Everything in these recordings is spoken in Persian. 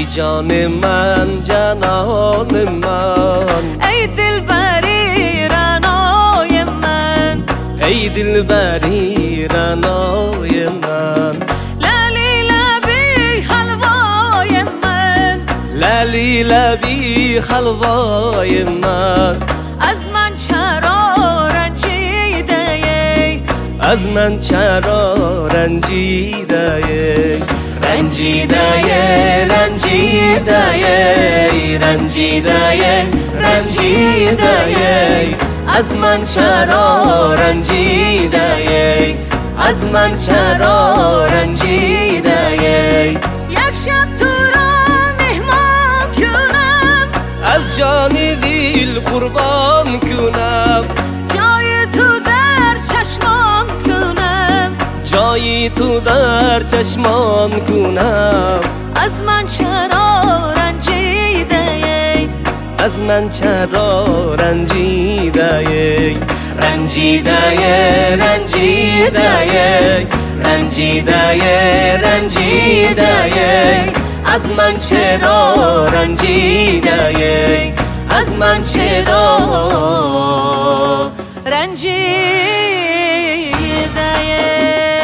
جان من جنان من، ای دلبری رعنای من، ای دلبری رعنای من، لعلی لبی حلوای من، لعلی لبی حلوای من. از من چرا رنجیده ای، از من چرا رنجیده ای، رنجیده ای، رنجیده ای، رنجیده ای، رنجیده ای. از من چرا رنجیده ای، از من چرا رنجیده ای. یک شب تو را مهمان کنم، از جان دل قربان کنم، جای تو در چشمان کنم، جایی تو در چشمان کنم. از من چرا رنجیده ای، از من چرا رنجیده ای، رنجیده ای، رنجیده ای، رنجیده ای، رنجیده ای. از من چرا رنجیده ای، از من چرا رنجیده ای.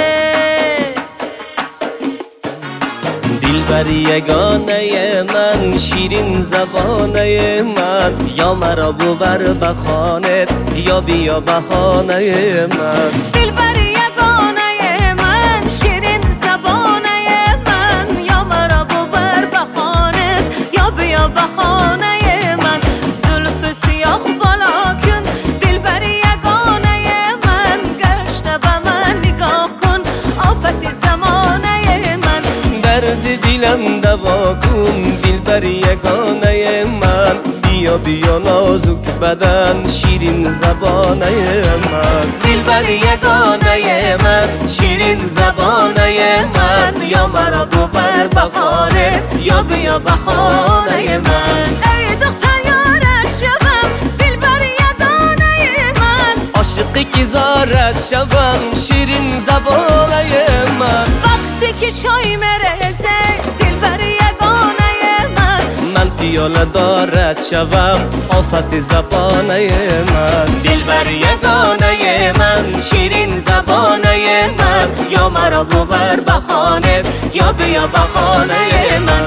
دلبر یگانه من، شیرین زبانه من، یا مرا ببر بخانت یا بیا بخانه من. دلبر یگانه من، شیرین زبانه من، یا مرا ببر بخانت یا بیا بخانه من. زلف سیاه بالا کن دلبر یگانه من، گشته به من نگاه کن آفت زمانه من. درد دلم دوا کن دلبر یگانه من، بیا بیا نازک بدن شیرین زبانه من. دلبر یگانه من، شیرین زبانه من، یا مرا ببر بخانه یا بیا بخانه من. ای دختر یارت شوم دلبر یگانه من، عاشقی که زارت شوم شیرین زبانه من. وقتی که شای مرسه دلبر یگانه من، من پیاله دارد شوم آفت زبانه من. دلبر یگانه من، شیرین زبانه من، یا مرا ببر بخانه یا بیا بخانه من.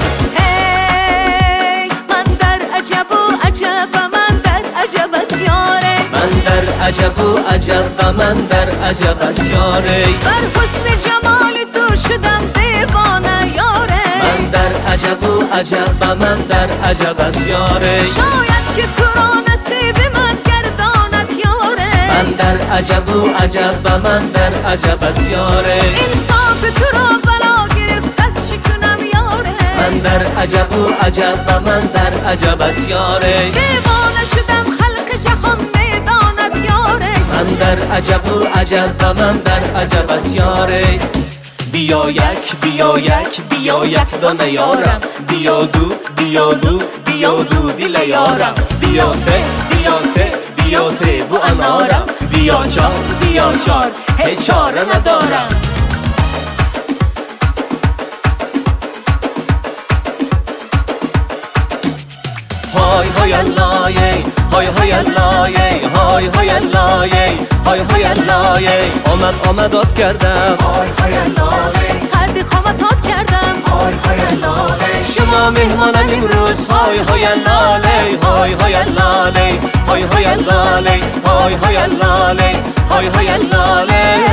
هی من در عجب و عجب و من در عجب از یاره، من در عجب و عجب و من در عجب از یاره. بر حسن جمال تو شدم دیوانه یاره، من در عجب و عجب و من در عجب از یاره. شاید که تو را نصیب من گرداند یاره، من در عجب و عجب و من در عجب از یاره. انصاف تو را بلا گرفت از شکنم یاره، من در عجب و عجب و من در عجب از یاره. دیوانه شدم خلق جهان میداند یاره، من در عجب و عجب و من در عجب از یاره. بیا یک بیا یک بیا یک دانه یارم، بیا دو بیا دو بیا دو دل یارم. بیا سه بیا سه بیا سه بو انارم، بیا چار هیچ چاره ندارم. های های الله های های الله های های الله های های الله. آمداد کردم های های الله، قد قامتات کردم های های الله. شما مهمانم امروز های های الله های های الله های های الله های های الله های های الله.